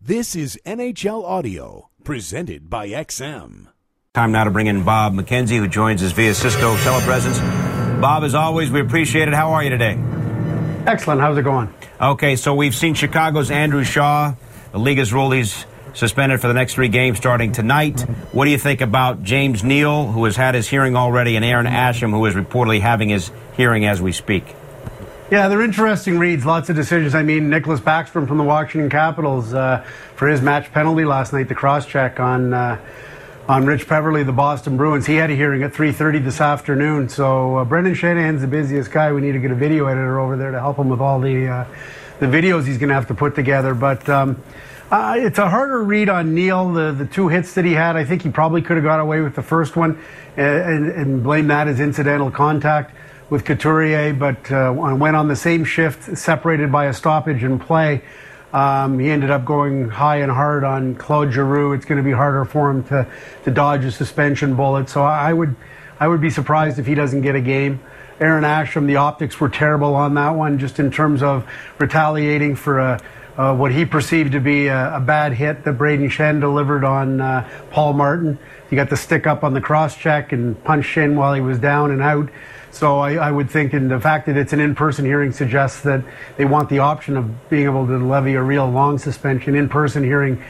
This is NHL Audio, presented by XM. Time now to bring in Bob McKenzie, who joins us via Cisco telepresence. Bob, as always, we appreciate it. How are you today? Excellent. How's it going? Okay, so we've seen Chicago's Andrew Shaw. The league has ruled he's suspended for the next 3 games starting tonight. What do you think about James Neal, who has had his hearing already, and Aaron Asham, who is reportedly having his hearing as we speak? Yeah, they're interesting reads. Lots of decisions. I mean, Nicholas Backstrom from the Washington Capitals for his match penalty last night, the cross-check on Rich Peverley, the Boston Bruins. He had a hearing at 3:30 this afternoon. So Brendan Shanahan's the busiest guy. We need to get a video editor over there to help him with all the videos he's going to have to put together. But it's a harder read on Neal. The 2 hits that he had, I think he probably could have got away with the first one and blame that as incidental contact with Couturier, but went on the same shift, separated by a stoppage in play. He ended up going high and hard on Claude Giroux. It's going to be harder for him to dodge a suspension bullet. So I would be surprised if he doesn't get a game. Aaron Asham, the optics were terrible on that one, just in terms of retaliating for what he perceived to be a bad hit that Braden Shen delivered on Paul Martin. He got the stick up on the cross-check and punched Shen while he was down and out. So I would think, and the fact that it's an in-person hearing suggests that they want the option of being able to levy a real long suspension. In-person hearing,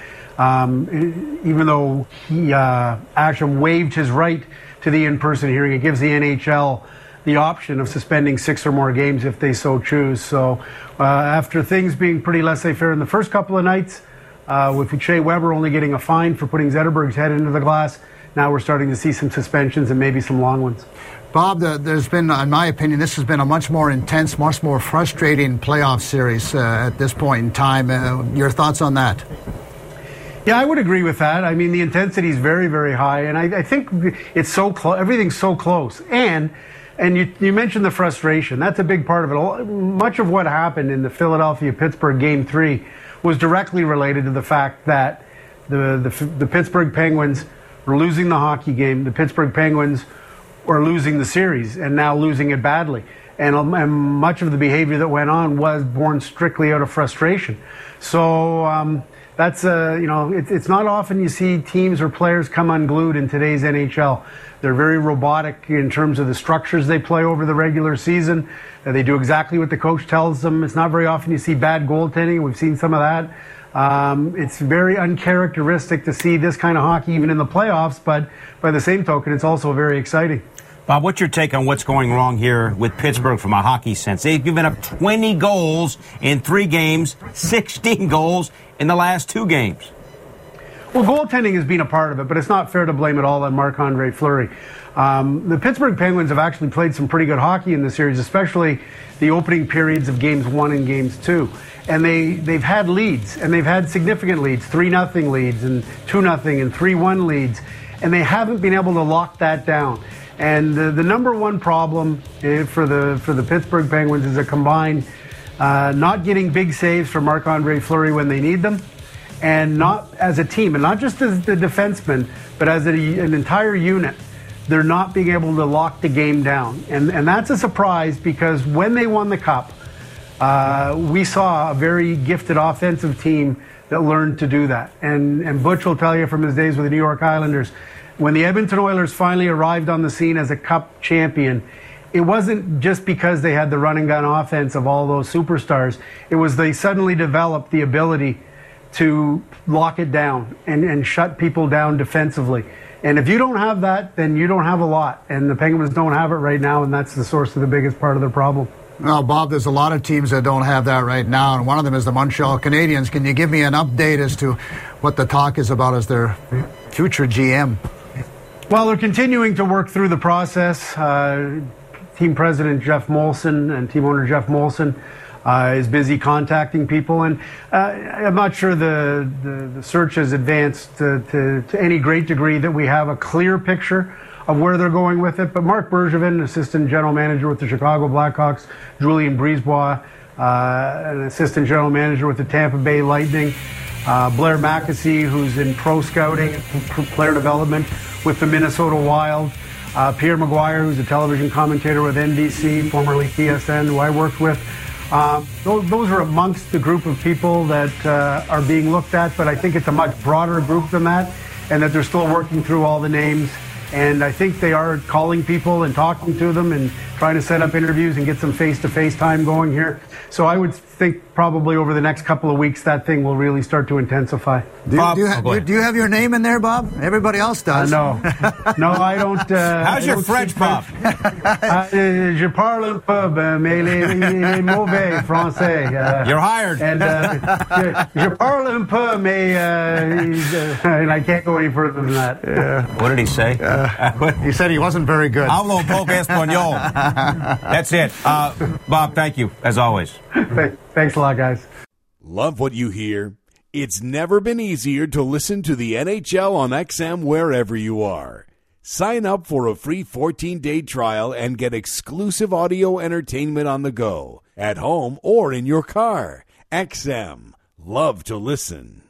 even though Asham waived his right to the in-person hearing, it gives the NHL the option of suspending 6 or more games if they so choose. So after things being pretty laissez-faire in the first couple of nights, with Shea Weber only getting a fine for putting Zetterberg's head into the glass, now we're starting to see some suspensions and maybe some long ones. Bob, there's been, in my opinion, this has been a much more intense, much more frustrating playoff series at this point in time. Your thoughts on that? Yeah, I would agree with that. I mean, the intensity is very, very high, and I think it's so close. Everything's so close, and you mentioned the frustration. That's a big part of it. Much of what happened in the Philadelphia-Pittsburgh Game 3 was directly related to the fact that the Pittsburgh Penguins were losing the hockey game. The Pittsburgh Penguins were losing the series and now losing it badly. And much of the behavior that went on was born strictly out of frustration. So that's, it's not often you see teams or players come unglued in today's NHL. They're very robotic in terms of the structures they play over the regular season. They do exactly what the coach tells them. It's not very often you see bad goaltending. We've seen some of that. It's very uncharacteristic to see this kind of hockey even in the playoffs, but by the same token, it's also very exciting. Bob, what's your take on what's going wrong here with Pittsburgh from a hockey sense? They've given up 20 goals in 3 games, 16 goals in the last 2 games. Well, goaltending has been a part of it, but it's not fair to blame it all on Marc-Andre Fleury. The Pittsburgh Penguins have actually played some pretty good hockey in the series, especially the opening periods of Games 1 and Games 2. And they've had leads, and they've had significant leads, 3-0 leads and 2-0 and 3-1 leads, and they haven't been able to lock that down. And the number one problem for the Pittsburgh Penguins is a combined not getting big saves from Marc-Andre Fleury when they need them, and not as a team, and not just as the defensemen, but as an entire unit. They're not being able to lock the game down. And that's a surprise, because when they won the Cup, we saw a very gifted offensive team that learned to do that. And Butch will tell you from his days with the New York Islanders, when the Edmonton Oilers finally arrived on the scene as a Cup champion, it wasn't just because they had the run and gun offense of all those superstars. It was they suddenly developed the ability to lock it down and shut people down defensively. And if you don't have that, then you don't have a lot. And the Penguins don't have it right now, and that's the source of the biggest part of their problem. Well, Bob, there's a lot of teams that don't have that right now, and one of them is the Montreal Canadiens. Can you give me an update as to what the talk is about as their future GM? Well, they're continuing to work through the process. Team president Jeff Molson and team owner Jeff Molson is busy contacting people, and I'm not sure the search has advanced to any great degree that we have a clear picture of where they're going with it. But Marc Bergevin, assistant general manager with the Chicago Blackhawks, Julien Brisebois, an assistant general manager with the Tampa Bay Lightning, Blair Mackesy, who's in pro scouting, player development with the Minnesota Wild, Pierre Maguire, who's a television commentator with NBC, formerly TSN, who I worked with, Those are amongst the group of people that are being looked at, but I think it's a much broader group than that, and that they're still working through all the names. And I think they are calling people and talking to them and trying to set up interviews and get some face-to-face time going here. So I would think probably over the next couple of weeks that thing will really start to intensify. Do you have your name in there, Bob? Everybody else does. No, I don't. How's your French, Bob? Je parle un peu, mais les mauvais français. You're hired. And je parle un peu, mais and I can't go any further than that. Yeah. What did he say? He said he wasn't very good. Hablo poco español. That's it. Bob, thank you, as always. Thanks a lot, guys. Love what you hear? It's never been easier to listen to the NHL on XM wherever you are. Sign up for a free 14-day trial and get exclusive audio entertainment on the go, at home or in your car. XM. Love to listen.